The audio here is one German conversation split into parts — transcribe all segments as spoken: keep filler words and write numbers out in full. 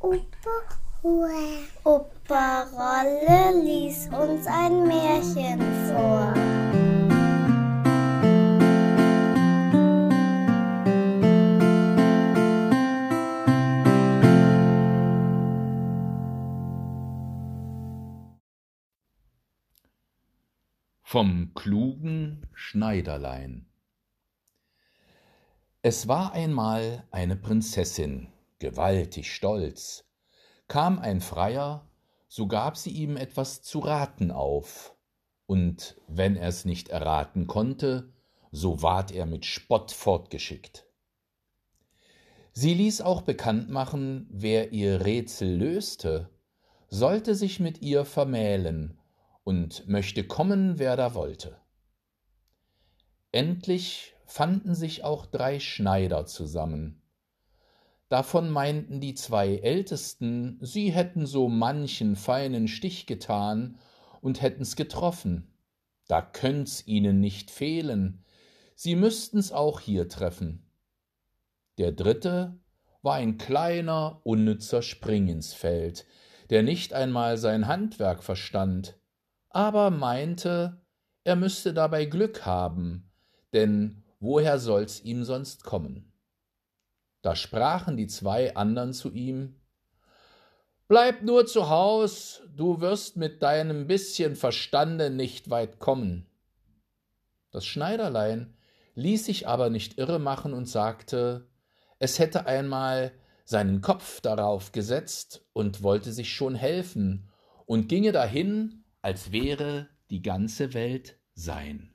Opa, Opa Rolle lies uns ein Märchen vor. Vom klugen Schneiderlein. Es war einmal eine Prinzessin, gewaltig stolz. Kam ein Freier, so gab sie ihm etwas zu raten auf, und wenn er's nicht erraten konnte, so ward er mit Spott fortgeschickt. Sie ließ auch bekannt machen, wer ihr Rätsel löste, sollte sich mit ihr vermählen und möchte kommen, wer da wollte. Endlich fanden sich auch drei Schneider zusammen. Davon meinten die zwei Ältesten, sie hätten so manchen feinen Stich getan und hätten's getroffen. Da könnt's ihnen nicht fehlen, sie müssten's auch hier treffen. Der dritte war ein kleiner, unnützer Springinsfeld, der nicht einmal sein Handwerk verstand, aber meinte, er müsste dabei Glück haben, denn woher soll's ihm sonst kommen? Da sprachen die zwei andern zu ihm: »Bleib nur zu Haus, du wirst mit deinem bisschen Verstande nicht weit kommen.« Das Schneiderlein ließ sich aber nicht irre machen und sagte, es hätte einmal seinen Kopf darauf gesetzt und wollte sich schon helfen und ginge dahin, als wäre die ganze Welt sein.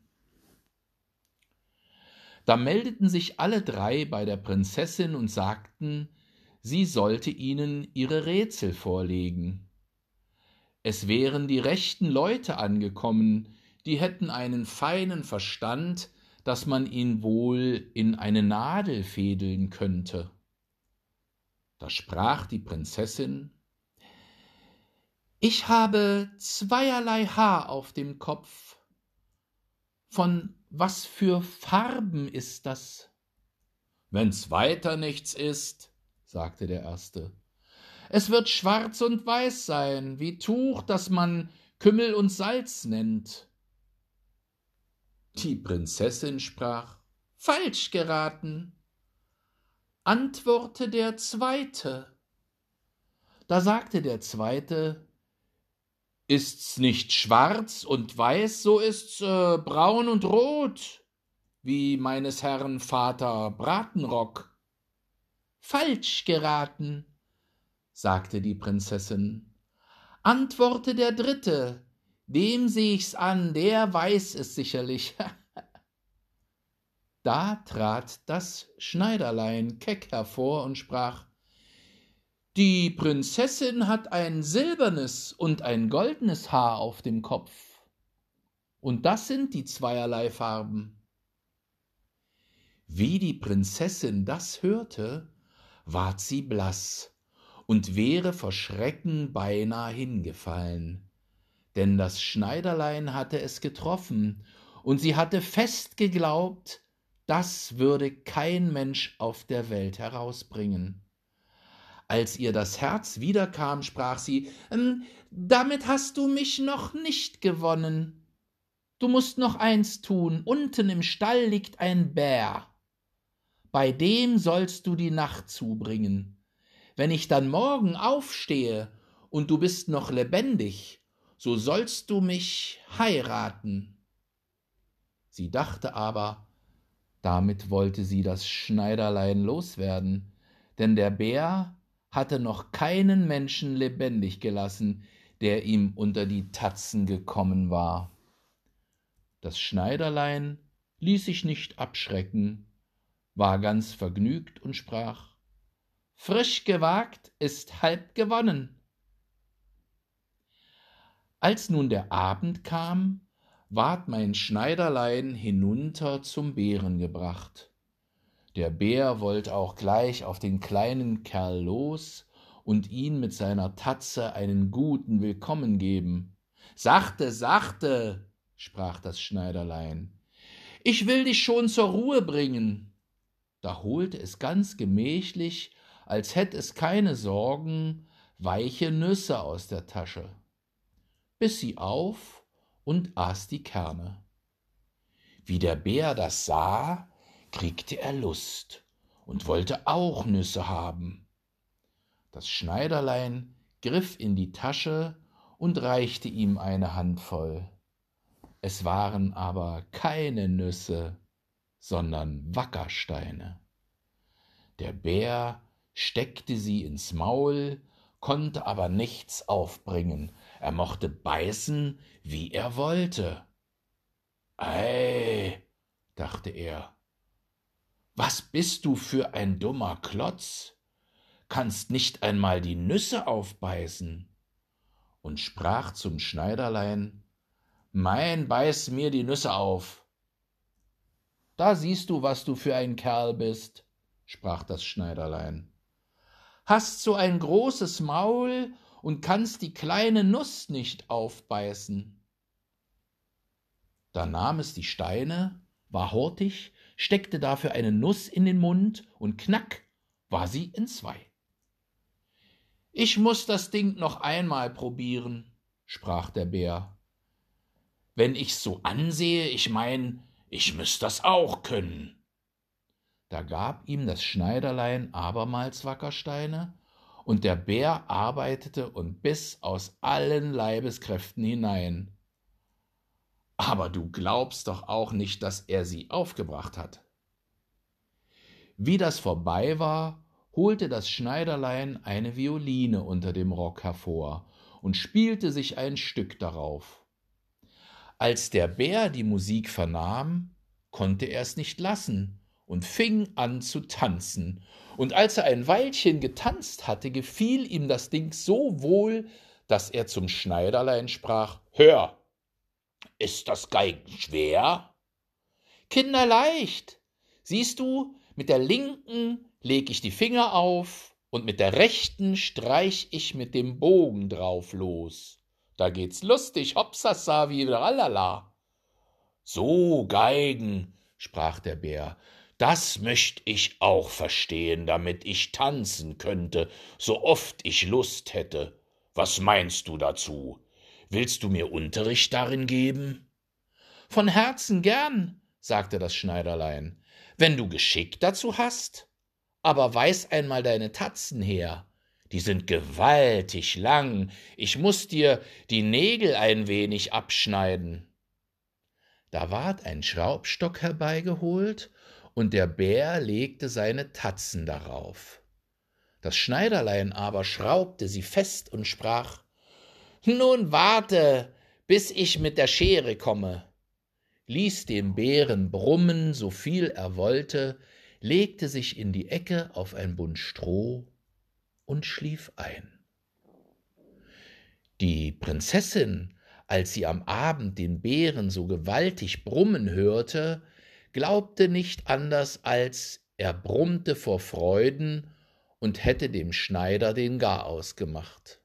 Da meldeten sich alle drei bei der Prinzessin und sagten, sie sollte ihnen ihre Rätsel vorlegen. Es wären die rechten Leute angekommen, die hätten einen feinen Verstand, dass man ihn wohl in eine Nadel fädeln könnte. Da sprach die Prinzessin: »Ich habe zweierlei Haar auf dem Kopf. Von was für Farben ist das?« »Wenn's weiter nichts ist«, sagte der Erste, »es wird schwarz und weiß sein, wie Tuch, das man Kümmel und Salz nennt.« Die Prinzessin sprach: »Falsch geraten.« Antworte der Zweite. Da sagte der Zweite: »Ist's nicht schwarz und weiß, so ist's äh, braun und rot, wie meines Herrn Vater Bratenrock.« »Falsch geraten«, sagte die Prinzessin. Antworte der Dritte: »Dem seh ich's an, der weiß es sicherlich.« Da trat das Schneiderlein keck hervor und sprach: »Die Prinzessin hat ein silbernes und ein goldnes Haar auf dem Kopf, und das sind die zweierlei Farben.« Wie die Prinzessin das hörte, ward sie blass und wäre vor Schrecken beinah hingefallen, denn das Schneiderlein hatte es getroffen, und sie hatte fest geglaubt, das würde kein Mensch auf der Welt herausbringen. Als ihr das Herz wiederkam, sprach sie: ähm, »Damit hast du mich noch nicht gewonnen. Du musst noch eins tun, unten im Stall liegt ein Bär. Bei dem sollst du die Nacht zubringen. Wenn ich dann morgen aufstehe und du bist noch lebendig, so sollst du mich heiraten.« Sie dachte aber, damit wollte sie das Schneiderlein loswerden, denn der Bär hatte noch keinen Menschen lebendig gelassen, der ihm unter die Tatzen gekommen war. Das Schneiderlein ließ sich nicht abschrecken, war ganz vergnügt und sprach: »Frisch gewagt ist halb gewonnen.« Als nun der Abend kam, ward mein Schneiderlein hinunter zum Bären gebracht. Der Bär wollte auch gleich auf den kleinen Kerl los und ihn mit seiner Tatze einen guten Willkommen geben. »Sachte, sachte«, sprach das Schneiderlein, »ich will dich schon zur Ruhe bringen.« Da holte es ganz gemächlich als hätt es keine Sorgen, weiche Nüsse aus der Tasche, biss sie auf und aß die Kerne. Wie der Bär das sah, kriegte er Lust und wollte auch Nüsse haben. Das Schneiderlein griff in die Tasche und reichte ihm eine Handvoll. Es waren aber keine Nüsse, sondern Wackersteine. Der Bär steckte sie ins Maul, konnte aber nichts aufbringen. Er mochte beißen, wie er wollte. Ei, dachte er, was bist du für ein dummer Klotz? Kannst nicht einmal die Nüsse aufbeißen? Und sprach zum Schneiderlein: Mein, beiß mir die Nüsse auf. Da siehst du, was du für ein Kerl bist, sprach das Schneiderlein. Hast so ein großes Maul und kannst die kleine Nuss nicht aufbeißen. Da nahm es die Steine, war hurtig, steckte dafür eine Nuss in den Mund und knack war sie entzwei. Ich muß das Ding noch einmal probieren, sprach der Bär. Wenn ich's so ansehe, ich mein, ich müß das auch können. Da gab ihm das Schneiderlein abermals Wackersteine, und der Bär arbeitete und biss aus allen Leibeskräften hinein. Aber du glaubst doch auch nicht, dass er sie aufgebracht hat. Wie das vorbei war, holte das Schneiderlein eine Violine unter dem Rock hervor und spielte sich ein Stück darauf. Als der Bär die Musik vernahm, konnte er es nicht lassen und fing an zu tanzen. Und als er ein Weilchen getanzt hatte, gefiel ihm das Ding so wohl, dass er zum Schneiderlein sprach: Hör, ist das Geigen schwer? Kinderleicht, siehst du, mit der linken leg ich die Finger auf und mit der rechten streich ich mit dem Bogen drauf los. Da geht's lustig, hopsasa, wie tralala. So Geigen, sprach der Bär, das möcht ich auch verstehen, damit ich tanzen könnte, so oft ich Lust hätte. Was meinst du dazu? Willst du mir Unterricht darin geben? Von Herzen gern, sagte das Schneiderlein, wenn du Geschick dazu hast. Aber weiß einmal deine Tatzen her, die sind gewaltig lang, ich muß dir die Nägel ein wenig abschneiden. Da ward ein Schraubstock herbeigeholt, und der Bär legte seine Tatzen darauf. Das Schneiderlein aber schraubte sie fest und sprach: Nun warte, bis ich mit der Schere komme, ließ den Bären brummen, so viel er wollte, legte sich in die Ecke auf ein Bund Stroh und schlief ein. Die Prinzessin, als sie am Abend den Bären so gewaltig brummen hörte, glaubte nicht anders, als er brummte vor Freuden und hätte dem Schneider den Garaus gemacht.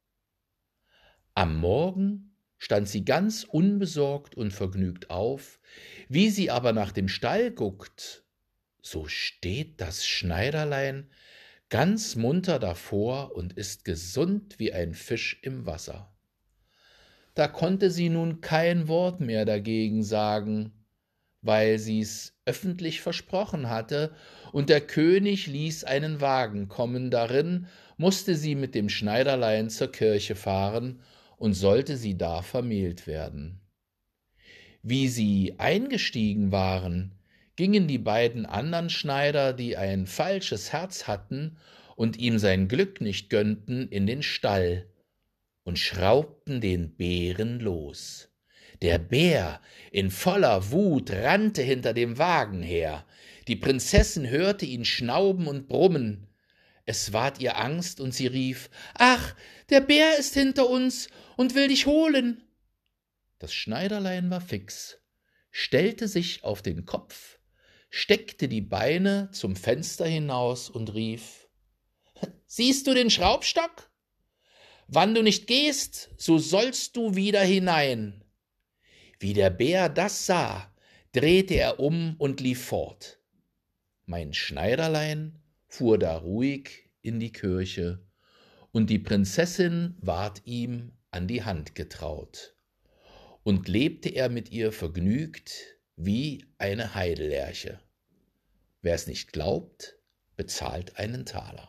Am Morgen stand sie ganz unbesorgt und vergnügt auf, wie sie aber nach dem Stall guckt, so steht das Schneiderlein ganz munter davor und ist gesund wie ein Fisch im Wasser. Da konnte sie nun kein Wort mehr dagegen sagen, weil sie's öffentlich versprochen hatte, und der König ließ einen Wagen kommen, darin mußte sie mit dem Schneiderlein zur Kirche fahren und sollte sie da vermählt werden. Wie sie eingestiegen waren, gingen die beiden andern Schneider, die ein falsches Herz hatten und ihm sein Glück nicht gönnten, in den Stall und schraubten den Bären los. Der Bär in voller Wut rannte hinter dem Wagen her. Die Prinzessin hörte ihn schnauben und brummen. Es ward ihr Angst, und sie rief: »Ach, der Bär ist hinter uns und will dich holen!« Das Schneiderlein war fix, stellte sich auf den Kopf, steckte die Beine zum Fenster hinaus und rief: »Siehst du den Schraubstock? Wann du nicht gehst, so sollst du wieder hinein.« Wie der Bär das sah, drehte er um und lief fort. Mein Schneiderlein fuhr da ruhig in die Kirche, und die Prinzessin ward ihm an die Hand getraut, und lebte er mit ihr vergnügt wie eine Heidelerche. Wer's nicht glaubt, bezahlt einen Taler.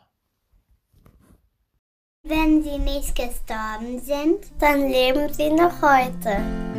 Wenn sie nicht gestorben sind, dann leben sie noch heute.